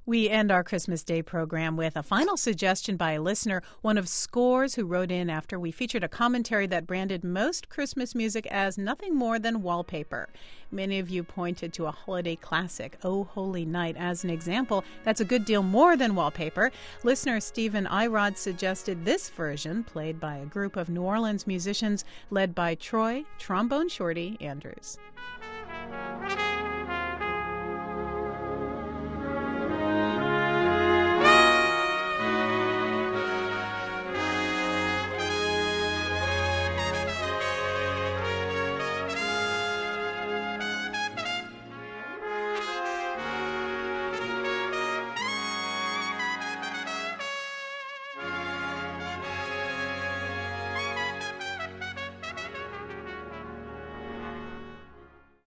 We end our Christmas Day program with a final suggestion by a listener, one of scores who wrote in after we featured a commentary that branded most Christmas music as nothing more than wallpaper. Many of you pointed to a holiday classic, "Oh Holy Night," as an example. That's a good deal more than wallpaper. Listener Stephen Irod suggested this version, played by a group of New Orleans musicians led by Troy "Trombone Shorty" Andrews.